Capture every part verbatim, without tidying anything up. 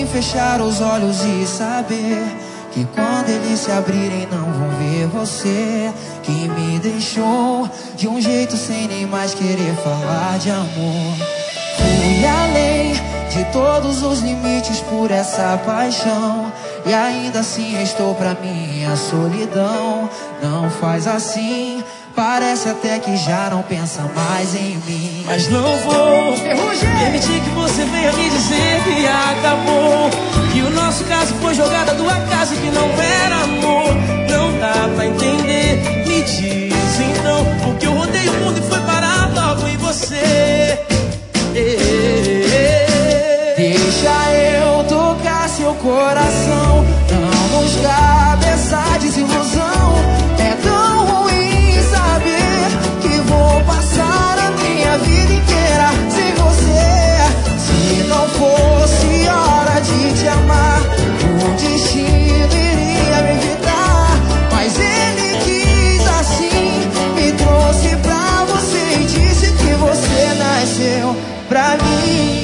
ruim fechar os olhos e saber que quando eles se abrirem não vão ver você, que me deixou de um jeito sem nem mais querer falar de amor. Fui além de todos os limites por essa paixão, e ainda assim restou pra mim a solidão. Não faz assim, parece até que já não pensa mais em mim. Mas não vou permitir que você venha me dizer que acabou, que o nosso caso foi jogada do acaso, que não era amor. Não dá pra entender, me diz então, porque eu rodei o mundo e fui parar logo em você. Deixa eu tocar seu coração, não nos cabe essa desilusão. É tão ruim saber que vou passar a minha vida inteira sem você. Se não fosse hora de te amar, o destino iria me evitar, mas ele quis assim, me trouxe pra você e disse que você nasceu pra mim.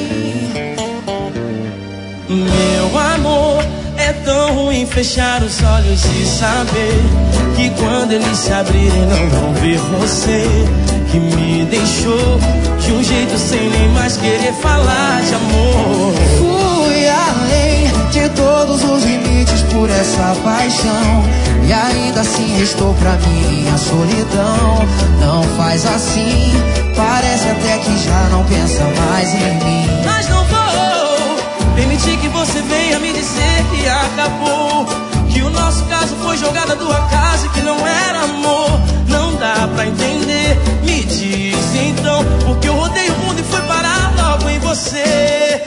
Meu amor, é tão ruim fechar os olhos e saber que quando eles se abrirem não vão ver você, que me deixou de um jeito sem nem mais querer falar de amor. Fui além de todos os limites por essa paixão, e ainda assim restou pra mim a solidão. Não faz assim, parece até que já não pensa mais em mim. Mas não vou permitir que você venha me dizer que acabou, que o nosso caso foi jogada do acaso, que não era amor. Não dá pra entender, me diz então, porque eu rodei o mundo e fui parar logo em você.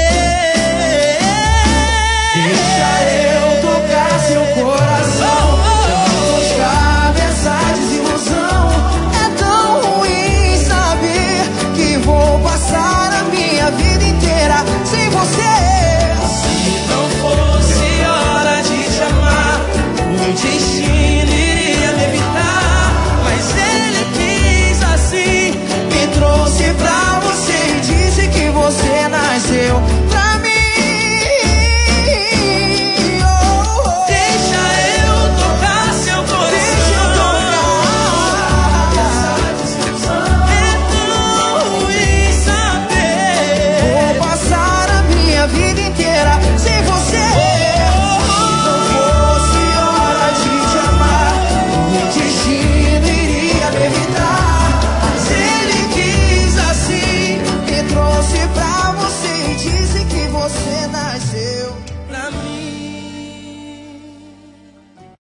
Deixa eu tocar seu coração, não nos cabe essa desilusão. É tão ruim saber que vou passar a minha vida inteira sem você. Se não fosse hora de te amar, o destino iria me evitar, mas ele quis assim, Me trouxe pra você e disse que você nasceu pra mim. Sem você, se não fosse hora de te amar, o destino iria me evitar, mas ele quis assim, me trouxe pra você e disse que você nasceu pra mim.